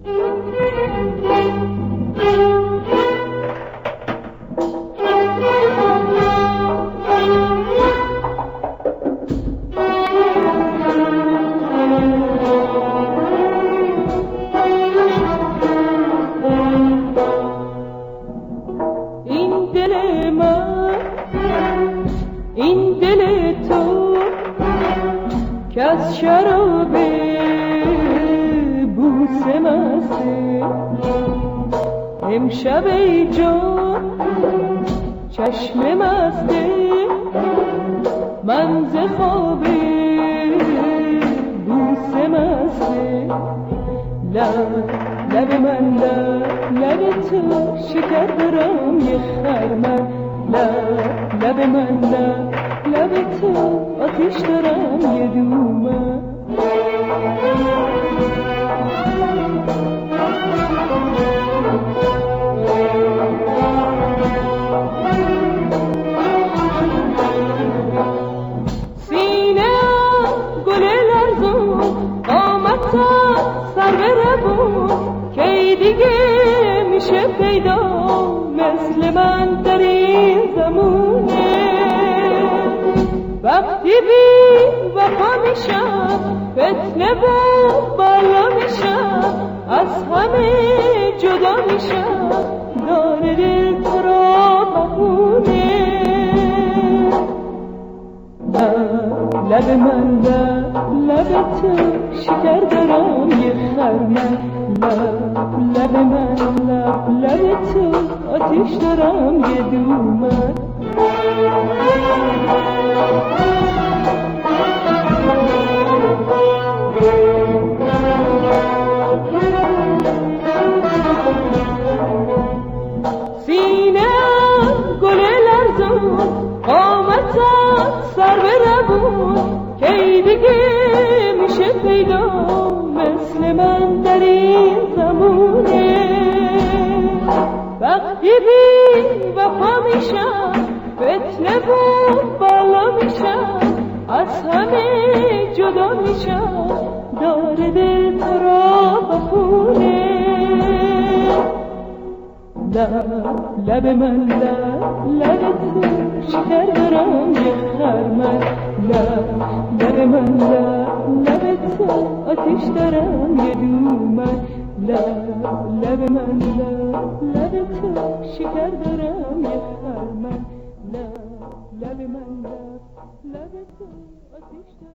این دل تو که از شراب بوسه مسته، امشب ای جان چشم مسته، من ز خواب بوسه مسته. لب من لب تو شکر دارم یه خرمن، لب من لب تو آتیش دارم یه دومن. سینه گل لرزون، قامت سر به روون، کی دیگه میشه پیدا مثل من در این زمونه. وقتی بی وفا میشم، فتنه و بالا میشم، از همه جدا میشم، دار دل تو را بخونه. لب من لب تو شکر دارم یه خرمن، لب من لب تو آتیش دارم یه دومن. سینه گل لرزون، قامت سر به روون، کی دیگه میشه پیدا مثل من در این زمونه. وقتی بی وفا میشم، فتنه و بالا میشم، از همه جدا میشم، دار دل تو را بخونه. لب من لب تو شکر دارم یه خرمن، لب من لب تو آتیش دارم یه دومن. لب من لب تو شکر دارم یه خرمن، لب من لب تو آتیش دارم.